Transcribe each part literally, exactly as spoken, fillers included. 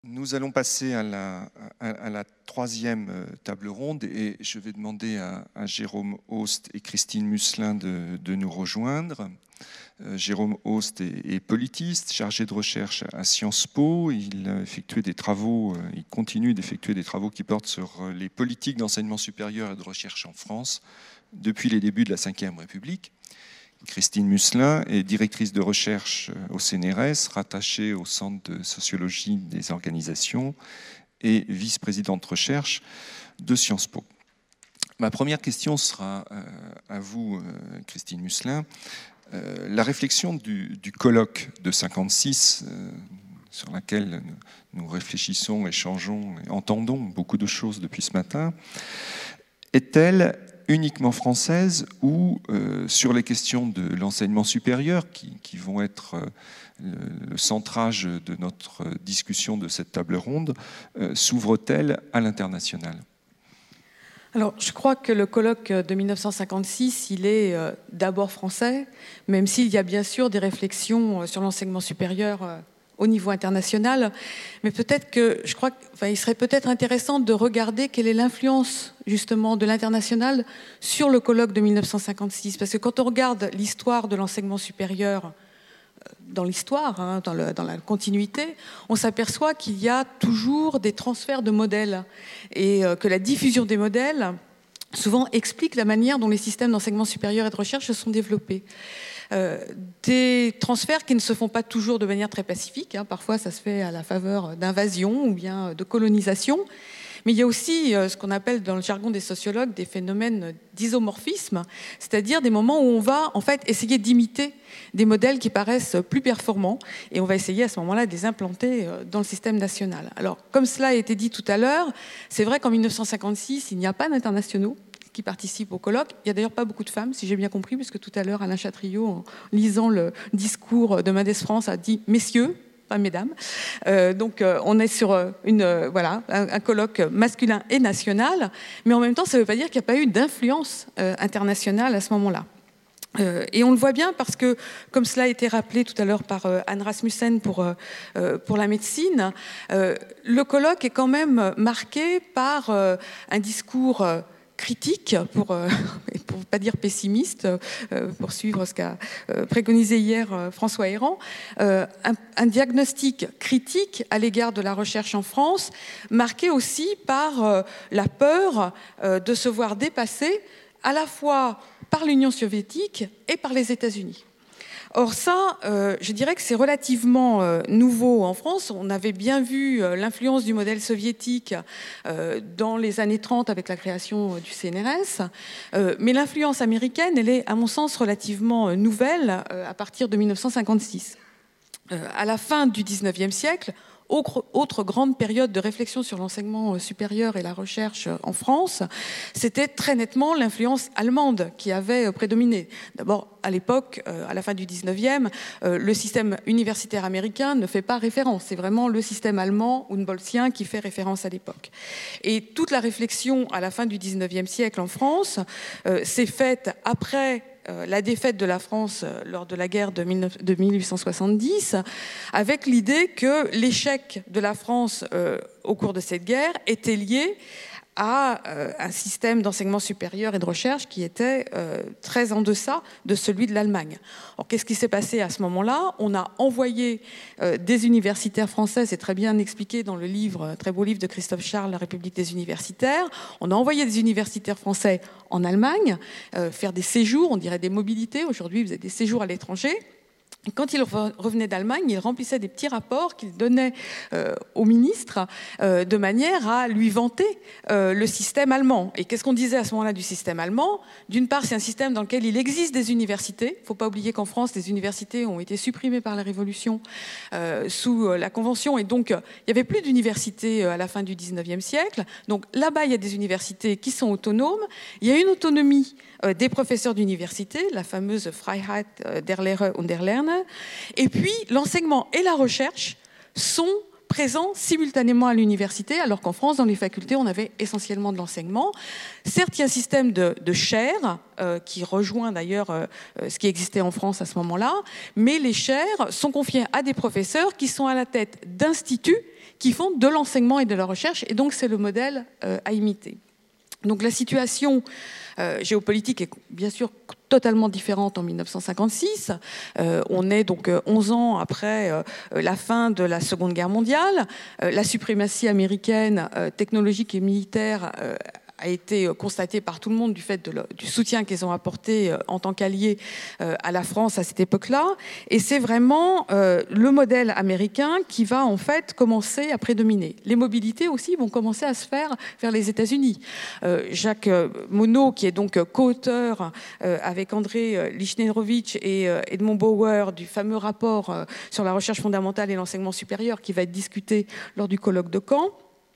Nous allons passer à la, à, à la troisième table ronde et je vais demander à, à Jérôme Haust et Christine Musselin de, de nous rejoindre. Euh, Jérôme Haust est, est politiste, chargé de recherche à Sciences Po. Il a effectué des travaux, euh, il continue d'effectuer des travaux qui portent sur les politiques d'enseignement supérieur et de recherche en France depuis les débuts de la Cinquième République. Christine Musselin est directrice de recherche au C N R S, rattachée au Centre de sociologie des organisations et vice-présidente recherche de Sciences Po. Ma première question sera à vous, Christine Musselin. La réflexion du, du colloque de cinquante-six, sur laquelle nous réfléchissons, échangeons et entendons beaucoup de choses depuis ce matin, est-elle uniquement française ou euh, sur les questions de l'enseignement supérieur qui, qui vont être euh, le, le centrage de notre discussion de cette table ronde, euh, s'ouvre-t-elle à l'international ? Alors, je crois que le colloque de mille neuf cent cinquante-six, il est euh, d'abord français, même s'il y a bien sûr des réflexions sur l'enseignement supérieur euh, au niveau international, mais peut-être que, je crois qu'il serait peut-être intéressant de regarder quelle est l'influence justement de l'international sur le colloque de mille neuf cent cinquante-six, parce que quand on regarde l'histoire de l'enseignement supérieur dans l'histoire, hein, dans, le, dans la continuité, on s'aperçoit qu'il y a toujours des transferts de modèles et euh, que la diffusion des modèles souvent explique la manière dont les systèmes d'enseignement supérieur et de recherche se sont développés. Euh, des transferts qui ne se font pas toujours de manière très pacifique, hein. Parfois ça se fait à la faveur d'invasion ou bien de colonisation, mais il y a aussi euh, ce qu'on appelle dans le jargon des sociologues des phénomènes d'isomorphisme, c'est-à-dire des moments où on va en fait essayer d'imiter des modèles qui paraissent plus performants et on va essayer à ce moment-là de les implanter dans le système national. Alors comme cela a été dit tout à l'heure, c'est vrai qu'en mille neuf cent cinquante-six il n'y a pas d'internationaux qui participent au colloque. Il n'y a d'ailleurs pas beaucoup de femmes, si j'ai bien compris, puisque tout à l'heure, Alain Chatriot, en lisant le discours de Mendes France, a dit « messieurs », pas « mesdames euh, ». Donc, euh, on est sur une, euh, voilà, un, un colloque masculin et national, mais en même temps, ça ne veut pas dire qu'il n'y a pas eu d'influence euh, internationale à ce moment-là. Euh, et on le voit bien parce que, comme cela a été rappelé tout à l'heure par euh, Anne Rasmussen pour, euh, pour la médecine, euh, le colloque est quand même marqué par euh, un discours euh, critique, pour euh, pour pas dire pessimiste, euh, pour suivre ce qu'a euh, préconisé hier euh, François Héran, euh, un, un diagnostic critique à l'égard de la recherche en France, marqué aussi par euh, la peur euh, de se voir dépassé à la fois par l'Union soviétique et par les États-Unis. Or ça, euh, je dirais que c'est relativement euh, nouveau en France. On avait bien vu euh, l'influence du modèle soviétique euh, dans les années trente avec la création euh, du C N R S. Euh, mais l'influence américaine, elle est, à mon sens, relativement euh, nouvelle euh, à partir de mille neuf cent cinquante-six. Euh, à la fin du dix-neuvième siècle, autre, autre grande période de réflexion sur l'enseignement supérieur et la recherche en France, c'était très nettement l'influence allemande qui avait prédominé. D'abord, à l'époque, à la fin du dix-neuvième, le système universitaire américain ne fait pas référence. C'est vraiment le système allemand, humboldtien, qui fait référence à l'époque. Et toute la réflexion à la fin du dix-neuvième siècle en France euh, s'est faite après la défaite de la France lors de la guerre de mille huit cent soixante-dix, avec l'idée que l'échec de la France euh, au cours de cette guerre était lié à euh, un système d'enseignement supérieur et de recherche qui était euh, très en deçà de celui de l'Allemagne. Alors, qu'est-ce qui s'est passé à ce moment-là ? On a envoyé euh, des universitaires français, c'est très bien expliqué dans le livre, très beau livre de Christophe Charles, La République des universitaires. On a envoyé des universitaires français en Allemagne, euh, faire des séjours, on dirait des mobilités. Aujourd'hui, vous avez des séjours à l'étranger. Et quand il revenait d'Allemagne, il remplissait des petits rapports qu'il donnait euh, au ministre euh, de manière à lui vanter euh, le système allemand. Et qu'est-ce qu'on disait à ce moment-là du système allemand ? D'une part, c'est un système dans lequel il existe des universités. Il ne faut pas oublier qu'en France, les universités ont été supprimées par la Révolution euh, sous la Convention. Et donc, il n'y avait plus d'universités à la fin du dix-neuvième siècle. Donc là-bas, il y a des universités qui sont autonomes. Il y a une autonomie euh, des professeurs d'université, la fameuse Freiheit der Lehre und der Lerner. Et puis, l'enseignement et la recherche sont présents simultanément à l'université, alors qu'en France, dans les facultés, on avait essentiellement de l'enseignement. Certes, il y a un système de, de chaires, euh, qui rejoint d'ailleurs euh, ce qui existait en France à ce moment-là, mais les chaires sont confiées à des professeurs qui sont à la tête d'instituts qui font de l'enseignement et de la recherche, et donc c'est le modèle euh, à imiter. Donc la situation euh, géopolitique est bien sûr totalement différente en mille neuf cent cinquante-six. Euh, on est donc onze ans après euh, la fin de la Seconde Guerre mondiale. Euh, la suprématie américaine euh, technologique et militaire euh, a été constaté par tout le monde du fait de le, du soutien qu'ils ont apporté euh, en tant qu'alliés euh, à la France à cette époque-là. Et c'est vraiment euh, le modèle américain qui va en fait commencer à prédominer. Les mobilités aussi vont commencer à se faire vers les États-Unis. Euh, Jacques Monod, qui est donc co-auteur euh, avec André Lichnerowicz et euh, Edmond Bauer du fameux rapport euh, sur la recherche fondamentale et l'enseignement supérieur qui va être discuté lors du colloque de Caen,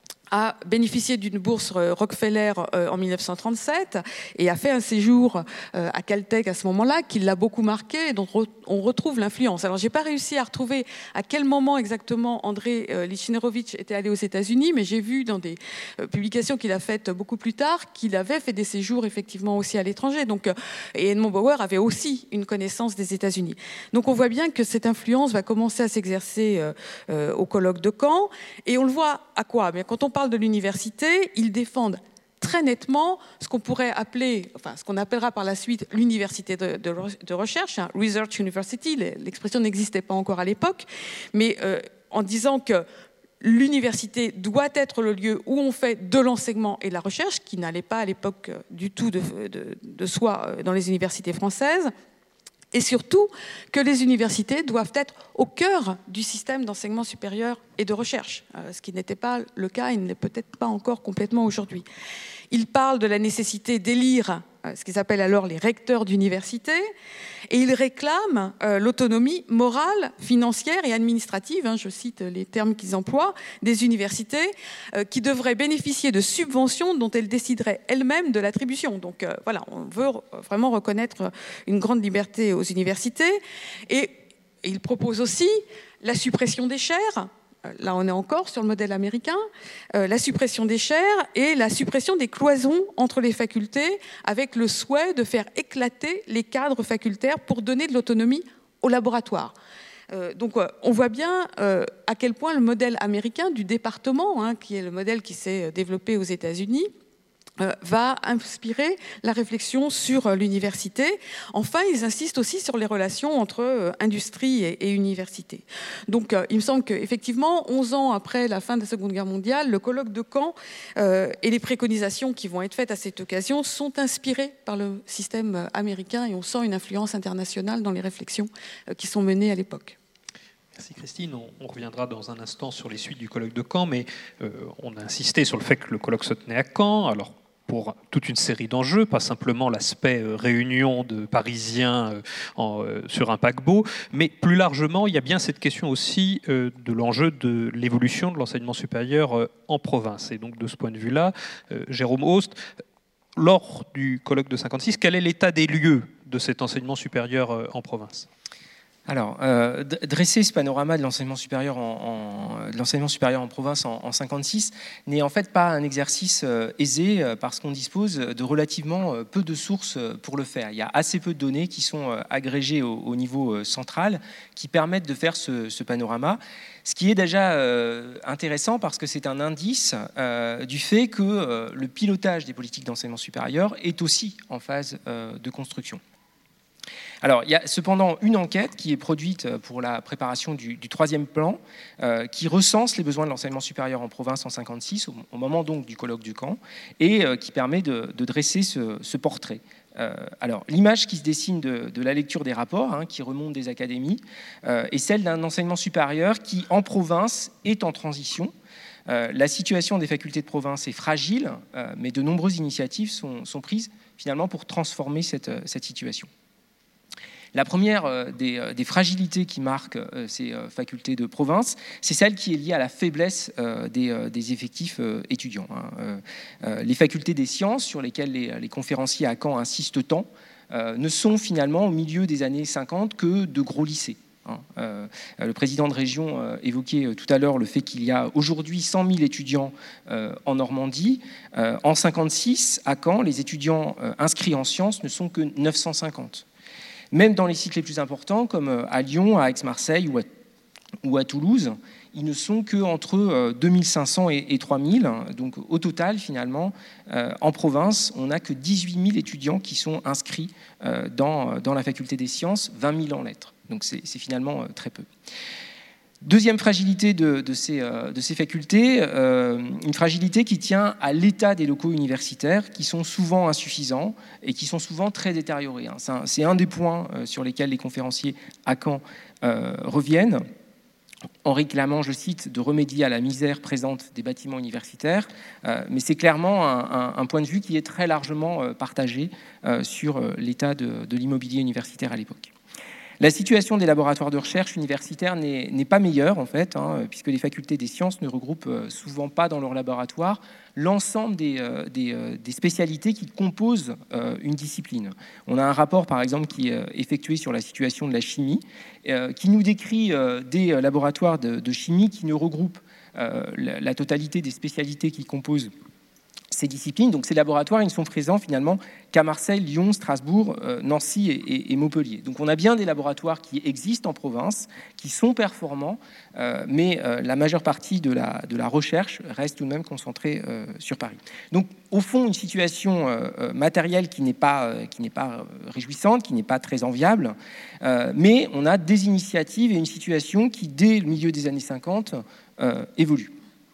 a bénéficié d'une bourse Rockefeller en mille neuf cent trente-sept et a fait un séjour à Caltech à ce moment-là qui l'a beaucoup marqué et dont on retrouve l'influence. Alors, j'ai pas réussi à retrouver à quel moment exactement André Lichnerowicz était allé aux États-Unis, mais j'ai vu dans des publications qu'il a faites beaucoup plus tard qu'il avait fait des séjours effectivement aussi à l'étranger. Donc, et Edmond Bauer avait aussi une connaissance des États-Unis. Donc, on voit bien que cette influence va commencer à s'exercer euh, au colloque de Caen. Et on le voit à quoi ? Bien, quand on parle de l'université, ils défendent très nettement ce qu'on pourrait appeler, enfin ce qu'on appellera par la suite l'université de, de, de recherche, hein, Research University, l'expression n'existait pas encore à l'époque, mais euh, en disant que l'université doit être le lieu où on fait de l'enseignement et de la recherche, qui n'allait pas à l'époque du tout de, de, de soi dans les universités françaises, et surtout que les universités doivent être au cœur du système d'enseignement supérieur et de recherche, ce qui n'était pas le cas et ne l'est peut-être pas encore complètement aujourd'hui. Il parle de la nécessité d'élire ce qu'ils appellent alors les recteurs d'université, et il réclame euh, l'autonomie morale, financière et administrative, hein, je cite les termes qu'ils emploient, des universités euh, qui devraient bénéficier de subventions dont elles décideraient elles-mêmes de l'attribution. Donc euh, voilà, on veut vraiment reconnaître une grande liberté aux universités, et, et il propose aussi la suppression des chaires. Là, on est encore sur le modèle américain, euh, la suppression des chaires et la suppression des cloisons entre les facultés, avec le souhait de faire éclater les cadres facultaires pour donner de l'autonomie aux laboratoires. Euh, donc, euh, on voit bien euh, à quel point le modèle américain du département, hein, qui est le modèle qui s'est développé aux États-Unis, Euh, va inspirer la réflexion sur euh, l'université. Enfin, ils insistent aussi sur les relations entre euh, industrie et, et université. Donc, euh, il me semble qu'effectivement, onze ans après la fin de la Seconde Guerre mondiale, le colloque de Caen euh, et les préconisations qui vont être faites à cette occasion sont inspirées par le système américain et on sent une influence internationale dans les réflexions euh, qui sont menées à l'époque. Merci Christine. On, on reviendra dans un instant sur les suites du colloque de Caen, mais euh, on a insisté sur le fait que le colloque se tenait à Caen. Alors, pour toute une série d'enjeux, pas simplement l'aspect euh, réunion de Parisiens euh, en, euh, sur un paquebot, mais plus largement, il y a bien cette question aussi euh, de l'enjeu de l'évolution de l'enseignement supérieur euh, en province. Et donc, de ce point de vue-là, euh, Jérôme Ost, lors du colloque de cinquante-six, quel est l'état des lieux de cet enseignement supérieur euh, en province ? Alors, euh, dresser ce panorama de l'enseignement supérieur en, en, de l'enseignement supérieur en province en, en cinquante-six n'est en fait pas un exercice euh, aisé euh, parce qu'on dispose de relativement euh, peu de sources euh, pour le faire. Il y a assez peu de données qui sont euh, agrégées au, au niveau euh, central qui permettent de faire ce, ce panorama, ce qui est déjà euh, intéressant parce que c'est un indice euh, du fait que euh, le pilotage des politiques d'enseignement supérieur est aussi en phase euh, de construction. Alors, il y a cependant une enquête qui est produite pour la préparation du, du troisième plan, euh, qui recense les besoins de l'enseignement supérieur en province en cinquante-six, au, au moment donc du colloque du Caen, et euh, qui permet de, de dresser ce, ce portrait. Euh, alors, l'image qui se dessine de, de la lecture des rapports, hein, qui remontent des académies, euh, est celle d'un enseignement supérieur qui, en province, est en transition. Euh, la situation des facultés de province est fragile, euh, mais de nombreuses initiatives sont, sont prises finalement pour transformer cette, cette situation. La première des, des fragilités qui marquent ces facultés de province, c'est celle qui est liée à la faiblesse des, des effectifs étudiants. Les facultés des sciences, sur lesquelles les, les conférenciers à Caen insistent tant, ne sont finalement au milieu des années cinquante que de gros lycées. Le président de région évoquait tout à l'heure le fait qu'il y a aujourd'hui cent mille étudiants en Normandie. En cinquante-six, à Caen, les étudiants inscrits en sciences ne sont que neuf cent cinquante. Même dans les cycles les plus importants, comme à Lyon, à Aix-Marseille ou à, ou à Toulouse, ils ne sont qu'entre deux mille cinq cents et trois mille. Donc au total, finalement, en province, on n'a que dix-huit mille étudiants qui sont inscrits dans, dans la faculté des sciences, vingt mille en lettres. Donc c'est, c'est finalement très peu. Deuxième fragilité de, de, ces, de ces facultés, euh, une fragilité qui tient à l'état des locaux universitaires, qui sont souvent insuffisants et qui sont souvent très détériorés. C'est un, c'est un des points sur lesquels les conférenciers à Caen euh, reviennent, en réclamant, je cite, de remédier à la misère présente des bâtiments universitaires. Euh, mais c'est clairement un, un, un point de vue qui est très largement partagé euh, sur l'état de, de l'immobilier universitaire à l'époque. La situation des laboratoires de recherche universitaires n'est, n'est pas meilleure, en fait, hein, puisque les facultés des sciences ne regroupent souvent pas dans leurs laboratoires l'ensemble des, euh, des, euh, des spécialités qui composent euh, une discipline. On a un rapport, par exemple, qui est effectué sur la situation de la chimie, euh, qui nous décrit euh, des laboratoires de, de chimie qui ne regroupent euh, la, la totalité des spécialités qui composent ces disciplines. Donc ces laboratoires, ils ne sont présents finalement qu'à Marseille, Lyon, Strasbourg, euh, Nancy et, et, et Montpellier. Donc on a bien des laboratoires qui existent en province, qui sont performants, euh, mais euh, la majeure partie de la, de la recherche reste tout de même concentrée euh, sur Paris. Donc au fond, une situation euh, matérielle qui n'est pas, euh, qui n'est pas réjouissante, qui n'est pas très enviable, euh, mais on a des initiatives et une situation qui, dès le milieu des années cinquante, euh, évolue.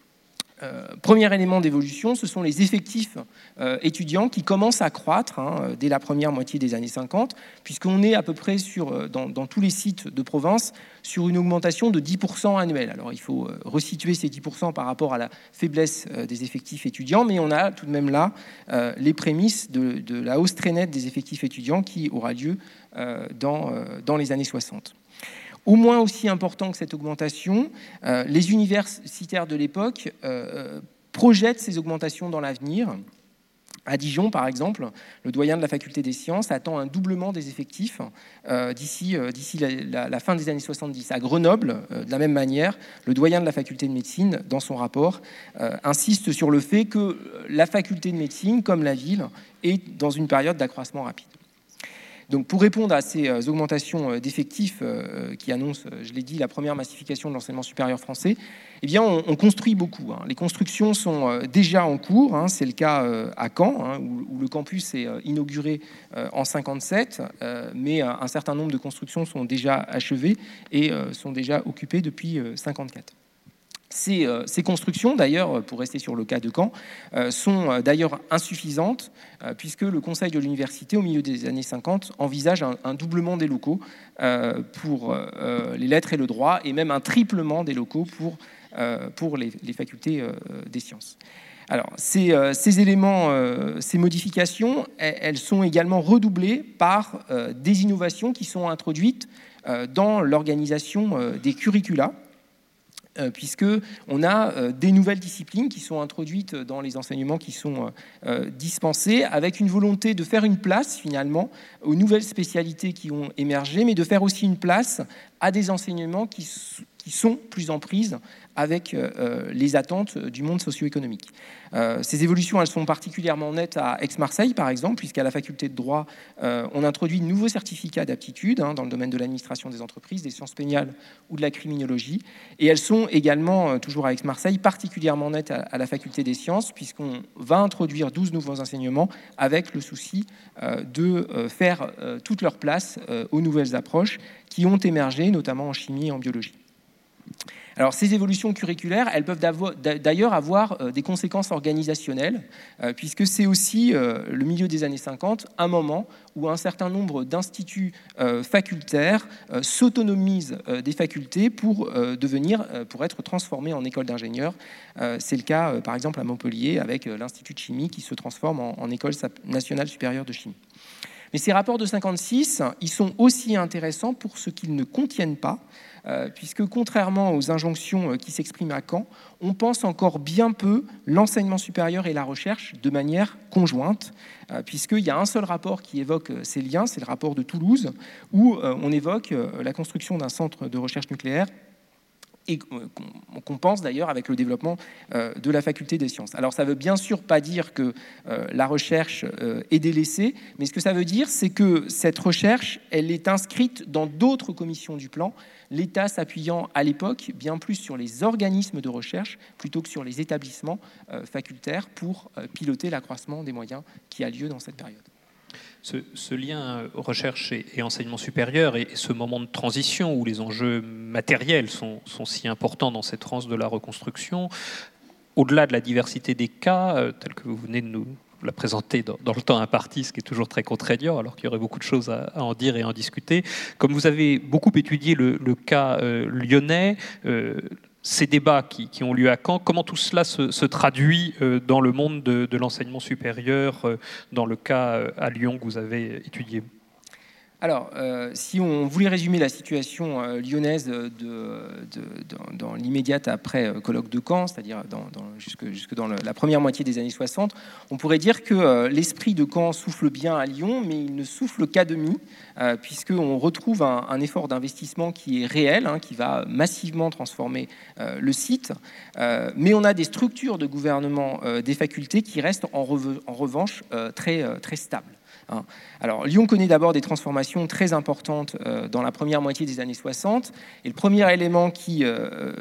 Euh, premier élément d'évolution, ce sont les effectifs euh, étudiants qui commencent à croître hein, dès la première moitié des années cinquante, puisqu'on est à peu près sur, dans, dans tous les sites de province sur une augmentation de dix pour cent annuelle. Alors il faut resituer ces dix pour cent par rapport à la faiblesse euh, des effectifs étudiants, mais on a tout de même là euh, les prémices de, de la hausse très nette des effectifs étudiants qui aura lieu euh, dans, euh, dans les années soixante. Au moins aussi important que cette augmentation, euh, les universitaires de l'époque euh, projettent ces augmentations dans l'avenir. À Dijon, par exemple, le doyen de la faculté des sciences attend un doublement des effectifs euh, d'ici, euh, d'ici la, la, la fin des années soixante-dix. À Grenoble, euh, de la même manière, le doyen de la faculté de médecine, dans son rapport, euh, insiste sur le fait que la faculté de médecine, comme la ville, est dans une période d'accroissement rapide. Donc, pour répondre à ces augmentations d'effectifs euh, qui annoncent, je l'ai dit, la première massification de l'enseignement supérieur français, eh bien, on, on construit beaucoup. Hein. Les constructions sont déjà en cours. Hein. C'est le cas euh, à Caen, hein, où, où le campus est inauguré euh, en cinquante-sept, euh, mais un certain nombre de constructions sont déjà achevées et euh, sont déjà occupées depuis euh, cinquante-quatre. Ces, euh, ces constructions, d'ailleurs, pour rester sur le cas de Caen, euh, sont euh, d'ailleurs insuffisantes, euh, puisque le conseil de l'université, au milieu des années cinquante, envisage un, un doublement des locaux euh, pour euh, les lettres et le droit, et même un triplement des locaux pour, euh, pour les, les facultés euh, des sciences. Alors, ces, euh, ces éléments, euh, ces modifications, elles, elles sont également redoublées par euh, des innovations qui sont introduites euh, dans l'organisation euh, des curricula, puisqu'on a des nouvelles disciplines qui sont introduites dans les enseignements qui sont dispensés, avec une volonté de faire une place, finalement, aux nouvelles spécialités qui ont émergé, mais de faire aussi une place à des enseignements qui sont plus en prise avec euh, les attentes du monde socio-économique. Euh, ces évolutions, elles sont particulièrement nettes à Aix-Marseille, par exemple, puisqu'à la faculté de droit, euh, on introduit de nouveaux certificats d'aptitude hein, dans le domaine de l'administration des entreprises, des sciences pénales ou de la criminologie. Et elles sont également, euh, toujours à Aix-Marseille, particulièrement nettes à, à la faculté des sciences, puisqu'on va introduire douze nouveaux enseignements avec le souci euh, de euh, faire euh, toute leur place euh, aux nouvelles approches qui ont émergé, notamment en chimie et en biologie. Alors, ces évolutions curriculaires, elles peuvent d'ailleurs avoir des conséquences organisationnelles, puisque c'est aussi, le milieu des années cinquante, un moment où un certain nombre d'instituts facultaires s'autonomisent des facultés pour devenir, pour être transformés en école d'ingénieurs. C'est le cas, par exemple, à Montpellier, avec l'Institut de chimie qui se transforme en École nationale supérieure de chimie. Mais ces rapports de cinquante-six, ils sont aussi intéressants pour ce qu'ils ne contiennent pas, euh, puisque contrairement aux injonctions qui s'expriment à Caen, on pense encore bien peu l'enseignement supérieur et la recherche de manière conjointe, euh, puisqu'il y a un seul rapport qui évoque ces liens, c'est le rapport de Toulouse, où euh, on évoque euh, la construction d'un centre de recherche nucléaire et qu'on pense d'ailleurs avec le développement euh, de la faculté des sciences. Alors ça ne veut bien sûr pas dire que euh, la recherche euh, est délaissée, mais ce que ça veut dire, c'est que cette recherche, elle est inscrite dans d'autres commissions du plan, l'État s'appuyant à l'époque bien plus sur les organismes de recherche plutôt que sur les établissements euh, facultaires pour euh, piloter l'accroissement des moyens qui a lieu dans cette période. Ce, ce lien recherche et, et enseignement supérieur et, et ce moment de transition où les enjeux matériels sont, sont si importants dans cette transe de la reconstruction, au-delà de la diversité des cas, euh, tels que vous venez de nous la présenter dans, dans le temps imparti, ce qui est toujours très contraignant, alors qu'il y aurait beaucoup de choses à, à en dire et à en discuter. Comme vous avez beaucoup étudié le, le cas euh, lyonnais, euh, ces débats qui, qui ont lieu à Caen, comment tout cela se, se traduit euh, dans le monde de, de l'enseignement supérieur, euh, dans le cas euh, à Lyon que vous avez étudié? Alors, euh, si on voulait résumer la situation euh, lyonnaise de, de, de, dans, dans l'immédiate après euh, colloque de Caen, c'est-à-dire dans, dans, jusque, jusque dans le, la première moitié des années soixante, on pourrait dire que euh, l'esprit de Caen souffle bien à Lyon, mais il ne souffle qu'à demi, euh, puisqu'on retrouve un, un effort d'investissement qui est réel, hein, qui va massivement transformer euh, le site, euh, mais on a des structures de gouvernement euh, des facultés qui restent en, reve, en revanche euh, très, euh, très stables. Alors, Lyon connaît d'abord des transformations très importantes euh, dans la première moitié des années soixante. Et le premier élément qui, euh,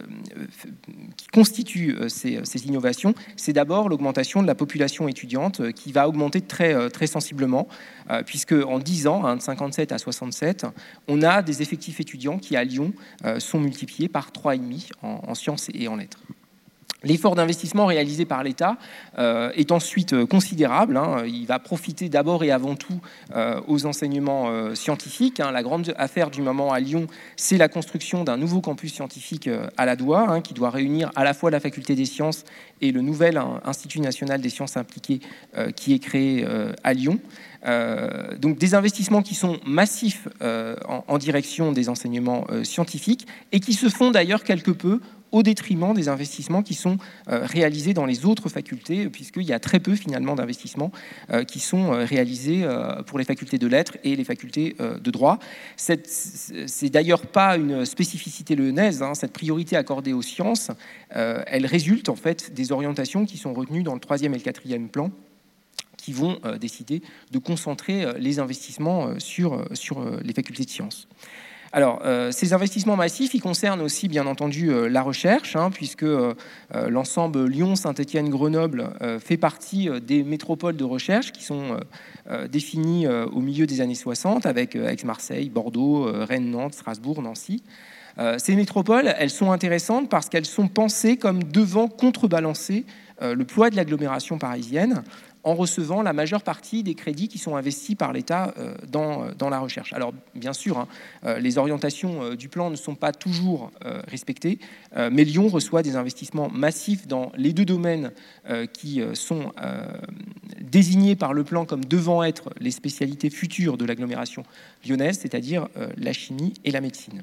qui constitue euh, ces, ces innovations, c'est d'abord l'augmentation de la population étudiante euh, qui va augmenter très, euh, très sensiblement, euh, puisque en dix ans, hein, de cinquante-sept à soixante-sept, on a des effectifs étudiants qui, à Lyon, euh, sont multipliés par trois virgule cinq en, en sciences et en lettres. L'effort d'investissement réalisé par l'État euh, est ensuite euh, considérable. Hein. Il va profiter d'abord et avant tout euh, aux enseignements euh, scientifiques. Hein. La grande affaire du moment à Lyon, c'est la construction d'un nouveau campus scientifique euh, à la Doua, hein, qui doit réunir à la fois la faculté des sciences et le nouvel hein, Institut national des sciences appliquées euh, qui est créé euh, à Lyon. Euh, donc des investissements qui sont massifs euh, en, en direction des enseignements euh, scientifiques et qui se font d'ailleurs quelque peu au détriment des investissements qui sont euh, réalisés dans les autres facultés, puisqu'il y a très peu finalement d'investissements euh, qui sont euh, réalisés euh, pour les facultés de lettres et les facultés euh, de droit. Cette, c'est d'ailleurs pas une spécificité lyonnaise, hein, cette priorité accordée aux sciences, euh, elle résulte en fait des orientations qui sont retenues dans le troisième et le quatrième plan, qui vont euh, décider de concentrer euh, les investissements euh, sur, euh, sur euh, les facultés de sciences. Alors, euh, ces investissements massifs, ils concernent aussi, bien entendu, euh, la recherche, hein, puisque euh, l'ensemble Lyon, Saint-Étienne, Grenoble euh, fait partie euh, des métropoles de recherche qui sont euh, euh, définies euh, au milieu des années soixante, avec euh, Aix-Marseille, Bordeaux, euh, Rennes, Nantes, Strasbourg, Nancy. Euh, ces métropoles, elles sont intéressantes parce qu'elles sont pensées comme devant contrebalancer euh, le poids de l'agglomération parisienne, en recevant la majeure partie des crédits qui sont investis par l'État dans, dans la recherche. Alors, bien sûr, hein, les orientations du plan ne sont pas toujours respectées, mais Lyon reçoit des investissements massifs dans les deux domaines qui sont désignés par le plan comme devant être les spécialités futures de l'agglomération lyonnaise, c'est-à-dire la chimie et la médecine.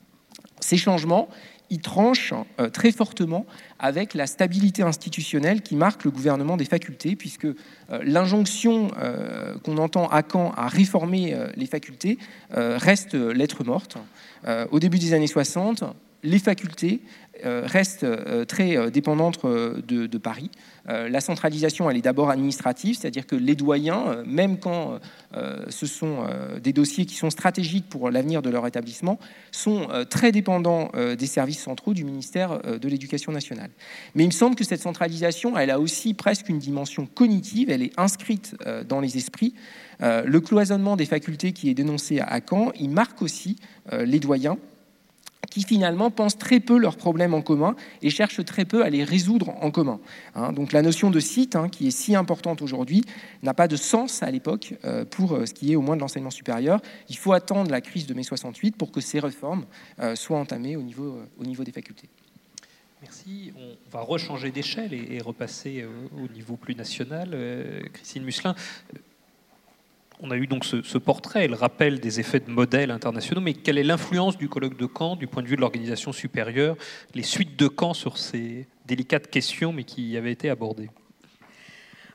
Ces changements, ils tranchent euh, très fortement avec la stabilité institutionnelle qui marque le gouvernement des facultés, puisque euh, l'injonction euh, qu'on entend à Caen à réformer euh, les facultés euh, reste lettre morte. Euh, au début des années soixante, les facultés euh, restent euh, très euh, dépendantes euh, de, de Paris. Euh, la centralisation, elle est d'abord administrative, c'est-à-dire que les doyens, euh, même quand euh, ce sont euh, des dossiers qui sont stratégiques pour l'avenir de leur établissement, sont euh, très dépendants euh, des services centraux du ministère euh, de l'Éducation nationale. Mais il me semble que cette centralisation, elle a aussi presque une dimension cognitive, elle est inscrite euh, dans les esprits. Euh, le cloisonnement des facultés qui est dénoncé à Caen, il marque aussi euh, les doyens, qui finalement pensent très peu leurs problèmes en commun et cherchent très peu à les résoudre en commun. Hein, donc la notion de site, hein, qui est si importante aujourd'hui, n'a pas de sens à l'époque euh, pour euh, ce qui est au moins de l'enseignement supérieur. Il faut attendre la crise de mai soixante-huit pour que ces réformes euh, soient entamées au niveau, euh, au niveau des facultés. Merci. On va rechanger d'échelle et, et repasser au, au niveau plus national. Euh, Christine Musselin, on a eu donc ce, ce portrait, le rappel des effets de modèles internationaux, mais quelle est l'influence du colloque de Caen du point de vue de l'organisation supérieure, les suites de Caen sur ces délicates questions, mais qui avaient été abordées?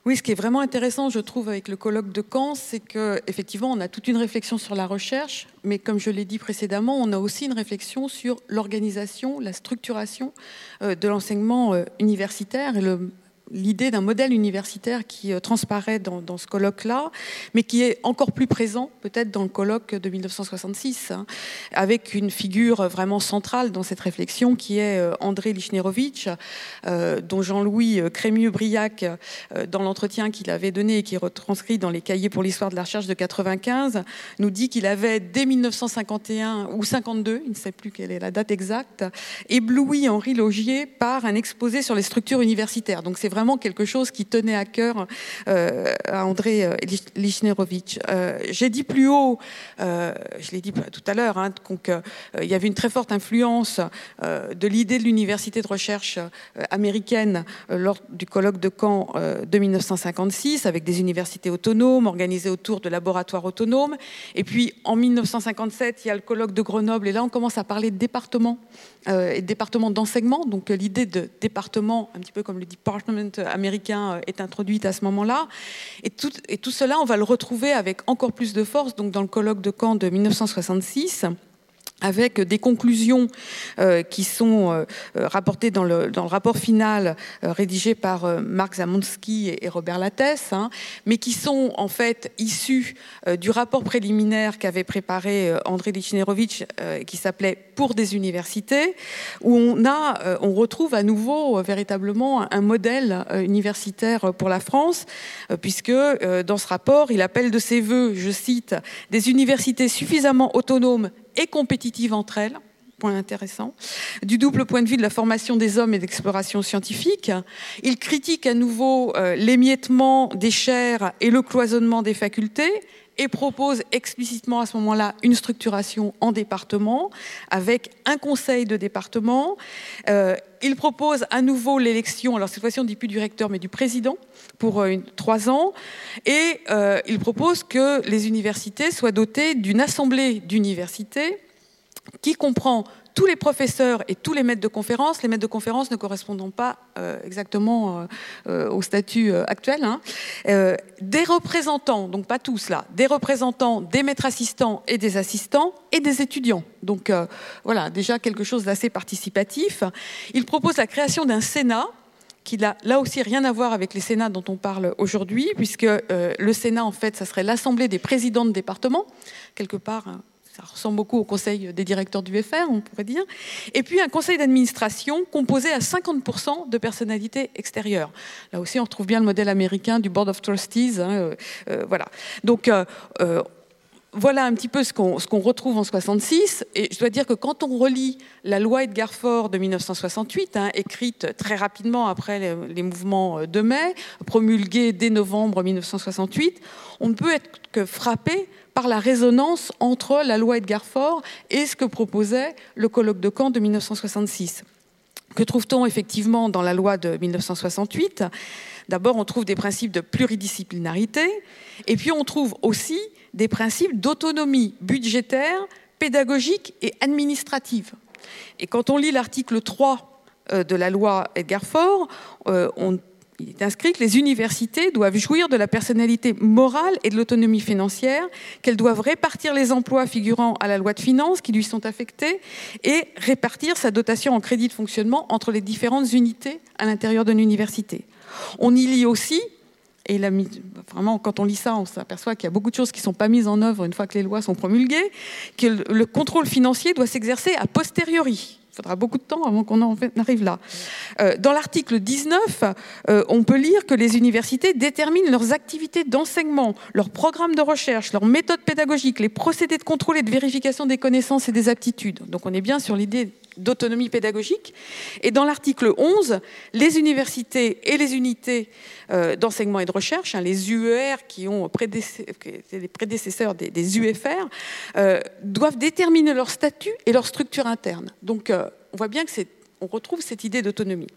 Oui, ce qui est vraiment intéressant, je trouve, avec le colloque de Caen, c'est qu'effectivement, on a toute une réflexion sur la recherche, mais comme je l'ai dit précédemment, on a aussi une réflexion sur l'organisation, la structuration de l'enseignement universitaire et le l'idée d'un modèle universitaire qui euh, transparaît dans, dans ce colloque-là, mais qui est encore plus présent peut-être dans le colloque de mille neuf cent soixante-six, hein, avec une figure vraiment centrale dans cette réflexion qui est euh, André Lichnerowicz, euh, dont Jean-Louis Crémieux-Briac, euh, dans l'entretien qu'il avait donné et qui est retranscrit dans les cahiers pour l'histoire de la recherche de quatre-vingt-quinze, nous dit qu'il avait, dès mille neuf cent cinquante et un ou cinquante-deux, il ne sait plus quelle est la date exacte, ébloui Henri Laugier par un exposé sur les structures universitaires. Donc c'est vraiment quelque chose qui tenait à cœur euh, à André euh, Lichnerowicz. Euh, j'ai dit plus haut, euh, je l'ai dit tout à l'heure, hein, donc euh, il y avait une très forte influence euh, de l'idée de l'université de recherche euh, américaine euh, lors du colloque de Caen euh, de mille neuf cent cinquante-six, avec des universités autonomes organisées autour de laboratoires autonomes. Et puis en mille neuf cent cinquante-sept, il y a le colloque de Grenoble, et là on commence à parler de départements euh, et de départements d'enseignement. Donc euh, l'idée de département, un petit peu comme le department américain, est introduite à ce moment-là. Et tout, et tout cela, on va le retrouver avec encore plus de force donc dans le colloque de Caen de mille neuf cent soixante-six, avec des conclusions euh, qui sont euh, rapportées dans le, dans le rapport final euh, rédigé par euh, Marc Zamonski et, et Robert Lattès, hein, mais qui sont en fait issues euh, du rapport préliminaire qu'avait préparé euh, André Lichnerowicz, euh, qui s'appelait « Pour des universités », où on, a, euh, on retrouve à nouveau euh, véritablement un modèle euh, universitaire pour la France, euh, puisque euh, dans ce rapport, il appelle de ses voeux, je cite, « des universités suffisamment autonomes et compétitives entre elles », point intéressant, du double point de vue de la formation des hommes et d'exploration scientifique. Il critique à nouveau euh, l'émiettement des chaires et le cloisonnement des facultés et propose explicitement à ce moment-là une structuration en département avec un conseil de département. Euh, il propose à nouveau l'élection, alors cette fois-ci on ne dit plus du recteur mais du président, pour euh, une, trois ans, et euh, il propose que les universités soient dotées d'une assemblée d'universités qui comprend tous les professeurs et tous les maîtres de conférences, les maîtres de conférences ne correspondant pas euh, exactement euh, euh, au statut euh, actuel, hein. euh, des représentants, donc pas tous là, des représentants, des maîtres assistants et des assistants et des étudiants. Donc euh, voilà, déjà quelque chose d'assez participatif. Il propose la création d'un Sénat, qui n'a là aussi rien à voir avec les Sénats dont on parle aujourd'hui, puisque euh, le Sénat, en fait, ça serait l'Assemblée des présidents de département, quelque part... Hein, ça ressemble beaucoup au conseil des directeurs du F R, on pourrait dire. Et puis un conseil d'administration composé à cinquante pour cent de personnalités extérieures. Là aussi, on retrouve bien le modèle américain du Board of Trustees. Hein, euh, euh, voilà. Donc, euh, euh, voilà un petit peu ce qu'on, ce qu'on retrouve en soixante-six. Et je dois dire que quand on relit la loi Edgar Faure de mille neuf cent soixante-huit, hein, écrite très rapidement après les, les mouvements de mai, promulguée dès novembre mille neuf cent soixante-huit, on ne peut être que frappé par la résonance entre la loi Edgar Faure et ce que proposait le colloque de Caen de mille neuf cent soixante-six. Que trouve-t-on effectivement dans la loi de mille neuf cent soixante-huit ? D'abord, on trouve des principes de pluridisciplinarité, et puis on trouve aussi des principes d'autonomie budgétaire, pédagogique et administrative. Et quand on lit l'article trois de la loi Edgar Faure, on il est inscrit que les universités doivent jouir de la personnalité morale et de l'autonomie financière, qu'elles doivent répartir les emplois figurant à la loi de finances qui lui sont affectés et répartir sa dotation en crédit de fonctionnement entre les différentes unités à l'intérieur d'une université. On y lit aussi, et la, vraiment quand on lit ça, on s'aperçoit qu'il y a beaucoup de choses qui ne sont pas mises en œuvre une fois que les lois sont promulguées, que le contrôle financier doit s'exercer a posteriori. Il faudra beaucoup de temps avant qu'on en arrive là. Euh, dans l'article dix-neuf, euh, on peut lire que les universités déterminent leurs activités d'enseignement, leurs programmes de recherche, leurs méthodes pédagogiques, les procédés de contrôle et de vérification des connaissances et des aptitudes. Donc on est bien sur l'idée d'autonomie pédagogique. Et dans l'article onze, les universités et les unités euh, d'enseignement et de recherche, hein, les U E R qui ont prédécé- les prédécesseurs des, des U F R, euh, doivent déterminer leur statut et leur structure interne. Donc euh, on voit bien que c'est, on retrouve cette idée d'autonomie.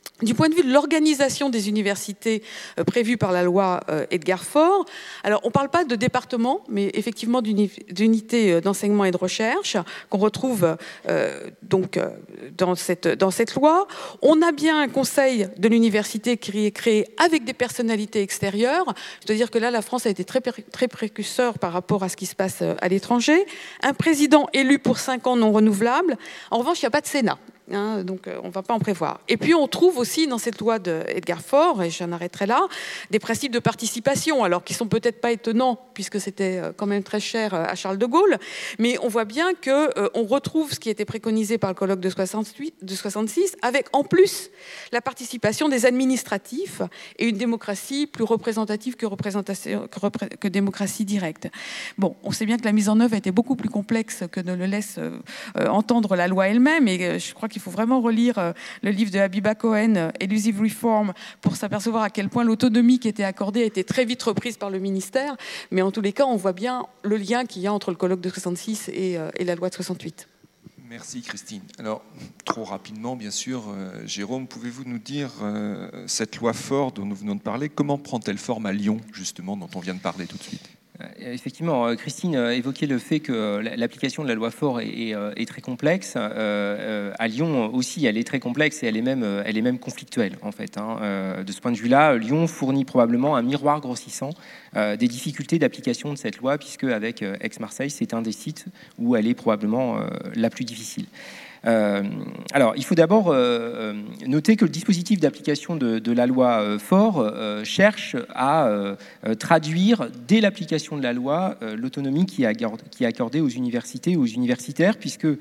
Du point de vue de l'organisation des universités euh, prévues par la loi euh, Edgar Faure, alors on ne parle pas de département, mais effectivement d'unités d'enseignement et de recherche qu'on retrouve euh, donc, euh, dans, cette, dans cette loi. On a bien un conseil de l'université qui est créé avec des personnalités extérieures, c'est-à-dire que là, la France a été très, très précurseur par rapport à ce qui se passe à l'étranger. Un président élu pour cinq ans non renouvelable. En revanche, il n'y a pas de Sénat. Hein, donc on ne va pas en prévoir. Et puis on trouve aussi dans cette loi d'Edgar Faure, et j'en arrêterai là, des principes de participation, alors qui ne sont peut-être pas étonnants, puisque c'était quand même très cher à Charles de Gaulle, mais on voit bien qu'on euh, retrouve ce qui était préconisé par le colloque de, soixante-huit, de soixante-six, avec en plus la participation des administratifs et une démocratie plus représentative que, représentation, que, repré, que démocratie directe. Bon, on sait bien que la mise en œuvre a été beaucoup plus complexe que ne le laisse euh, entendre la loi elle-même, et euh, je crois qu'il Il faut vraiment relire le livre de Habiba Cohen, Elusive Reform, pour s'apercevoir à quel point l'autonomie qui était accordée a été très vite reprise par le ministère. Mais en tous les cas, on voit bien le lien qu'il y a entre le colloque de soixante-six et, et la loi de soixante-huit. Merci Christine. Alors, trop rapidement, bien sûr, euh, Jérôme, pouvez-vous nous dire, euh, cette loi Faure dont nous venons de parler, comment prend-elle forme à Lyon, justement, dont on vient de parler tout de suite ? Effectivement, Christine évoquait le fait que l'application de la loi Faure est, est, est très complexe. Euh, à Lyon aussi, elle est très complexe et elle est même, elle est même conflictuelle, en fait. Hein. Euh, de ce point de vue-là, Lyon fournit probablement un miroir grossissant euh, des difficultés d'application de cette loi, puisque avec Aix-Marseille, c'est un des sites où elle est probablement euh, la plus difficile. Euh, alors, il faut d'abord euh, noter que le dispositif d'application de, de la loi euh, Faure euh, cherche à euh, traduire, dès l'application de la loi, euh, l'autonomie qui est, qui est accordée aux universités et aux universitaires, puisque euh,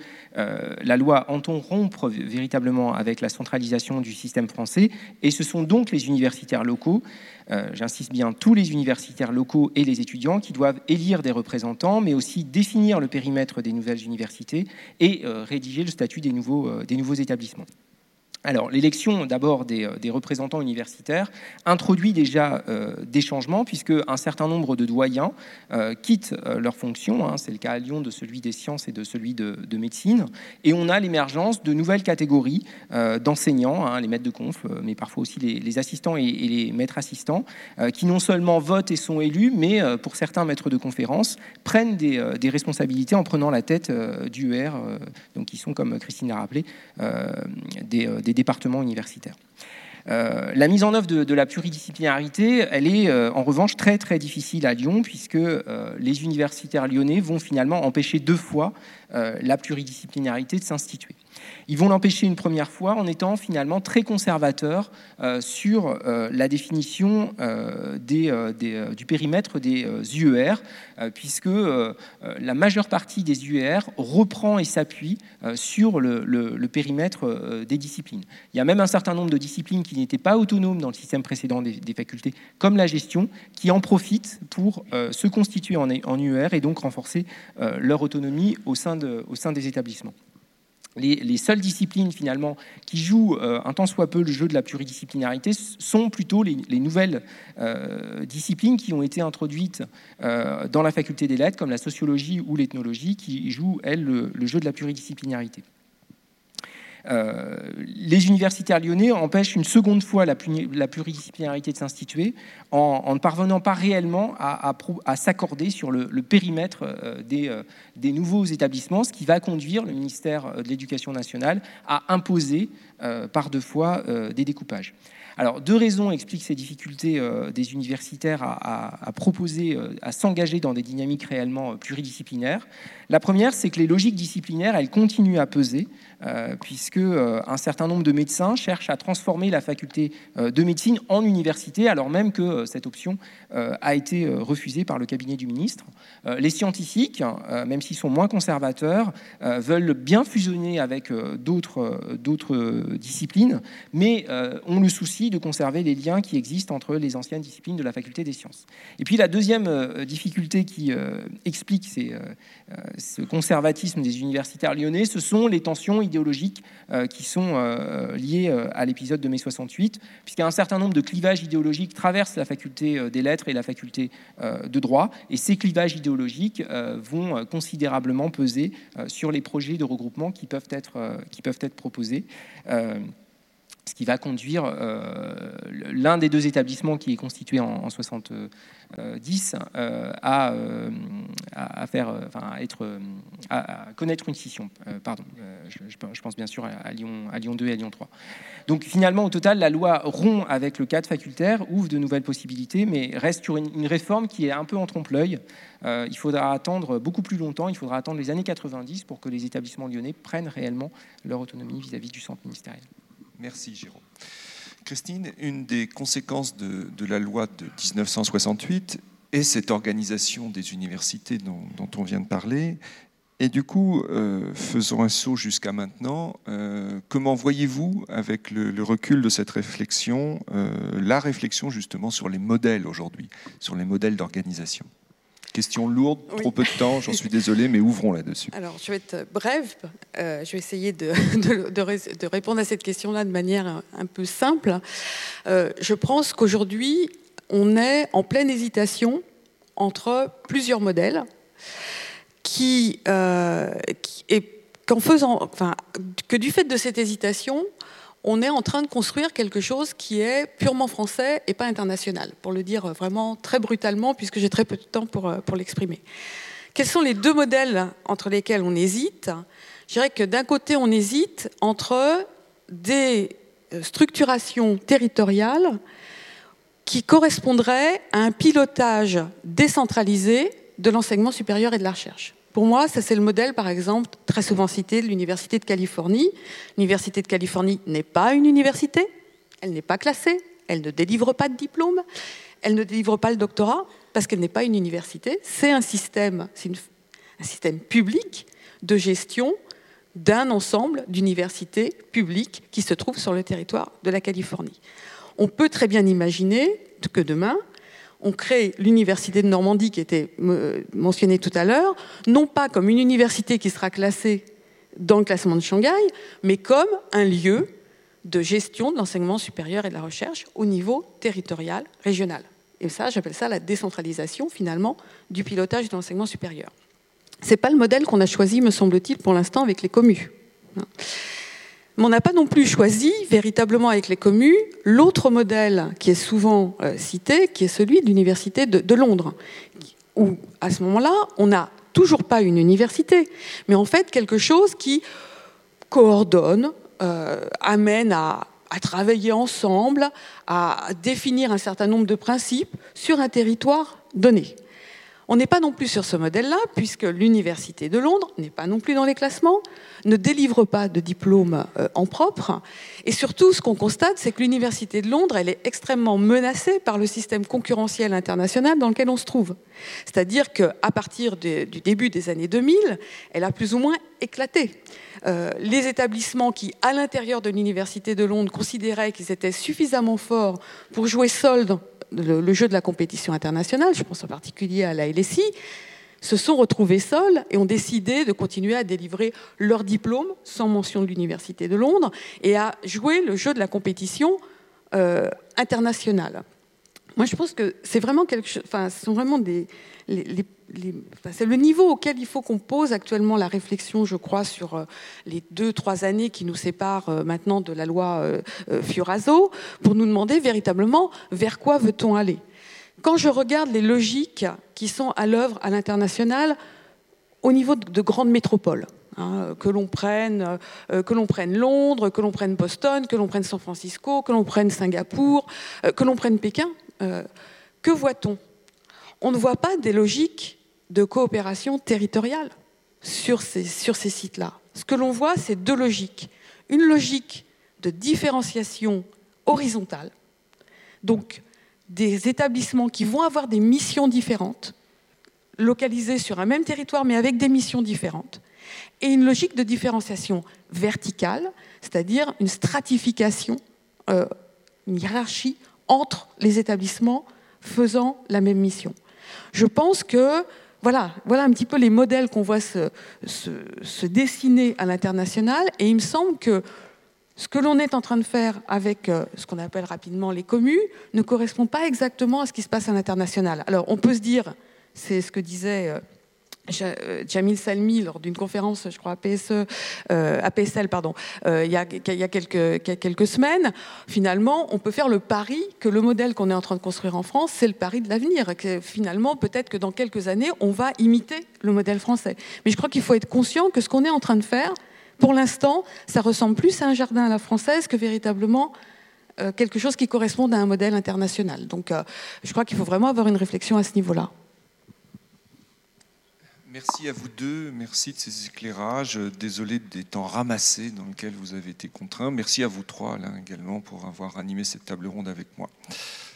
la loi entend rompre véritablement avec la centralisation du système français, et ce sont donc les universitaires locaux, Euh, j'insiste bien, tous les universitaires locaux et les étudiants qui doivent élire des représentants, mais aussi définir le périmètre des nouvelles universités et euh, rédiger le statut des nouveaux, euh, des nouveaux établissements. Alors, l'élection d'abord des, des représentants universitaires introduit déjà euh, des changements, puisque un certain nombre de doyens euh, quittent euh, leurs fonctions. Hein, c'est le cas à Lyon de celui des sciences et de celui de, de médecine. Et on a l'émergence de nouvelles catégories euh, d'enseignants, hein, les maîtres de conf, euh, mais parfois aussi les, les assistants et, et les maîtres assistants, euh, qui non seulement votent et sont élus, mais euh, pour certains maîtres de conférences, prennent des, euh, des responsabilités en prenant la tête euh, d'U E R, euh, donc qui sont, comme Christine l'a rappelé, euh, des, euh, des départements universitaires. Euh, la mise en œuvre de, de la pluridisciplinarité, elle est euh, en revanche très très difficile à Lyon, puisque euh, les universitaires lyonnais vont finalement empêcher deux fois euh, la pluridisciplinarité de s'instituer. Ils vont l'empêcher une première fois en étant finalement très conservateurs euh, sur euh, la définition euh, des, euh, des, euh, du périmètre des euh, U E R, euh, puisque euh, la majeure partie des U E R reprend et s'appuie euh, sur le, le, le périmètre euh, des disciplines. Il y a même un certain nombre de disciplines qui n'étaient pas autonomes dans le système précédent des, des facultés, comme la gestion, qui en profitent pour euh, se constituer en, en U E R et donc renforcer euh, leur autonomie au sein, de, au sein des établissements. Les, les seules disciplines finalement qui jouent euh, un tant soit peu le jeu de la pluridisciplinarité sont plutôt les, les nouvelles euh, disciplines qui ont été introduites euh, dans la faculté des lettres, comme la sociologie ou l'ethnologie, qui jouent, elles, le, le jeu de la pluridisciplinarité. Euh, les universitaires lyonnais empêchent une seconde fois la, la pluridisciplinarité de s'instituer en, en ne parvenant pas réellement à, à, à s'accorder sur le, le périmètre euh, des, euh, des nouveaux établissements, ce qui va conduire le ministère de l'Éducation nationale à imposer euh, par deux fois euh, des découpages. Alors, deux raisons expliquent ces difficultés euh, des universitaires à, à, à proposer, euh, à s'engager dans des dynamiques réellement euh, pluridisciplinaires. La première, c'est que les logiques disciplinaires, elles continuent à peser, euh, puisque euh, un certain nombre de médecins cherchent à transformer la faculté euh, de médecine en université, alors même que euh, cette option euh, a été euh, refusée par le cabinet du ministre. Euh, les scientifiques, euh, même s'ils sont moins conservateurs, euh, veulent bien fusionner avec euh, d'autres, euh, d'autres euh, disciplines, mais euh, ont le souci de conserver les liens qui existent entre les anciennes disciplines de la faculté des sciences. Et puis la deuxième euh, difficulté qui euh, explique ces, euh, ce conservatisme des universitaires lyonnais, ce sont les tensions idéologiques euh, qui sont euh, liées euh, à l'épisode de mai soixante-huit, puisqu'un certain nombre de clivages idéologiques traversent la faculté euh, des lettres et la faculté euh, de droit, et ces clivages idéologiques euh, vont considérablement peser euh, sur les projets de regroupement qui peuvent être, euh, qui peuvent être proposés. Euh, ce qui va conduire euh, l'un des deux établissements qui est constitué en, en soixante-dix euh, à, euh, à, faire, enfin, à, être, à, à connaître une scission. Euh, pardon, euh, je, je pense bien sûr à, à, Lyon, à Lyon deux et à Lyon trois. Donc finalement, au total, la loi rompt avec le cadre facultaire, ouvre de nouvelles possibilités, mais reste sur une, une réforme qui est un peu en trompe-l'œil. Euh, il faudra attendre beaucoup plus longtemps, il faudra attendre les années quatre-vingt-dix pour que les établissements lyonnais prennent réellement leur autonomie vis-à-vis du centre ministériel. Merci Jérôme. Christine, une des conséquences de, de la loi de dix-neuf cent soixante-huit est cette organisation des universités dont, dont on vient de parler. Et du coup, euh, faisons un saut jusqu'à maintenant. Euh, comment voyez-vous, avec le, le recul de cette réflexion, euh, la réflexion justement sur les modèles aujourd'hui, sur les modèles d'organisation ? Question lourde, oui. Trop peu de temps, j'en suis désolé, mais ouvrons là-dessus. Alors, je vais être brève. Euh, je vais essayer de, de, de, de répondre à cette question-là de manière un, un peu simple. Euh, je pense qu'aujourd'hui, on est en pleine hésitation entre plusieurs modèles qui, euh, qui et qu'en faisant, enfin, que du fait de cette hésitation, on est en train de construire quelque chose qui est purement français et pas international, pour le dire vraiment très brutalement, puisque j'ai très peu de temps pour, pour l'exprimer. Quels sont les deux modèles entre lesquels on hésite ? Je dirais que d'un côté, on hésite entre des structurations territoriales qui correspondraient à un pilotage décentralisé de l'enseignement supérieur et de la recherche. Pour moi, ça c'est le modèle, par exemple, très souvent cité de l'Université de Californie. L'Université de Californie n'est pas une université, elle n'est pas classée, elle ne délivre pas de diplôme, elle ne délivre pas le doctorat, parce qu'elle n'est pas une université. C'est un système, c'est une, un système public de gestion d'un ensemble d'universités publiques qui se trouvent sur le territoire de la Californie. On peut très bien imaginer que demain, on crée l'université de Normandie qui était mentionnée tout à l'heure, non pas comme une université qui sera classée dans le classement de Shanghai, mais comme un lieu de gestion de l'enseignement supérieur et de la recherche au niveau territorial, régional. Et ça, j'appelle ça la décentralisation, finalement, du pilotage de l'enseignement supérieur. Ce n'est pas le modèle qu'on a choisi, me semble-t-il, pour l'instant, avec les communes. Mais on n'a pas non plus choisi, véritablement avec les communes, l'autre modèle qui est souvent euh, cité, qui est celui de l'Université de, de Londres, où, à ce moment-là, on n'a toujours pas une université, mais en fait quelque chose qui coordonne, euh, amène à, à travailler ensemble, à définir un certain nombre de principes sur un territoire donné. On n'est pas non plus sur ce modèle-là, puisque l'Université de Londres n'est pas non plus dans les classements, ne délivre pas de diplôme euh, en propre. Et surtout, ce qu'on constate, c'est que l'Université de Londres, elle est extrêmement menacée par le système concurrentiel international dans lequel on se trouve. C'est-à-dire qu'à partir de, du début des années deux mille, elle a plus ou moins éclaté. Euh, les établissements qui, à l'intérieur de l'Université de Londres, considéraient qu'ils étaient suffisamment forts pour jouer solde Le, le jeu de la compétition internationale, je pense en particulier à la L S I, se sont retrouvés seuls et ont décidé de continuer à délivrer leur diplôme, sans mention de l'Université de Londres, et à jouer le jeu de la compétition euh, internationale. Moi, je pense que c'est vraiment quelque chose. Enfin, ce sont vraiment des. Les, les, les, enfin, c'est le niveau auquel il faut qu'on pose actuellement la réflexion, je crois, sur euh, les deux, trois années qui nous séparent euh, maintenant de la loi euh, euh, Fioraso, pour nous demander véritablement vers quoi veut-on aller. Quand je regarde les logiques qui sont à l'œuvre à l'international, au niveau de, de grandes métropoles, hein, que l'on prenne, euh, que l'on prenne Londres, que l'on prenne Boston, que l'on prenne San Francisco, que l'on prenne Singapour, euh, que l'on prenne Pékin. Euh, que voit-on ? On ne voit pas des logiques de coopération territoriale sur ces, sur ces sites-là. Ce que l'on voit, c'est deux logiques. Une logique de différenciation horizontale, donc des établissements qui vont avoir des missions différentes, localisées sur un même territoire, mais avec des missions différentes, et une logique de différenciation verticale, c'est-à-dire une stratification, euh, une hiérarchie entre les établissements faisant la même mission. Je pense que voilà, voilà un petit peu les modèles qu'on voit se, se, se dessiner à l'international, et il me semble que ce que l'on est en train de faire avec euh, ce qu'on appelle rapidement les communes ne correspond pas exactement à ce qui se passe à l'international. Alors on peut se dire, c'est ce que disait euh, Jamil Salmi, lors d'une conférence, je crois, à P S E, euh, à P S L, pardon, euh, il y a, il y a quelques, quelques semaines, finalement, on peut faire le pari que le modèle qu'on est en train de construire en France, c'est le pari de l'avenir. Et que finalement, peut-être que dans quelques années, on va imiter le modèle français. Mais je crois qu'il faut être conscient que ce qu'on est en train de faire, pour l'instant, ça ressemble plus à un jardin à la française que véritablement euh, quelque chose qui corresponde à un modèle international. Donc, euh, je crois qu'il faut vraiment avoir une réflexion à ce niveau-là. Merci à vous deux, merci de ces éclairages. Désolé des temps ramassés dans lesquels vous avez été contraints. Merci à vous trois, là, également, pour avoir animé cette table ronde avec moi.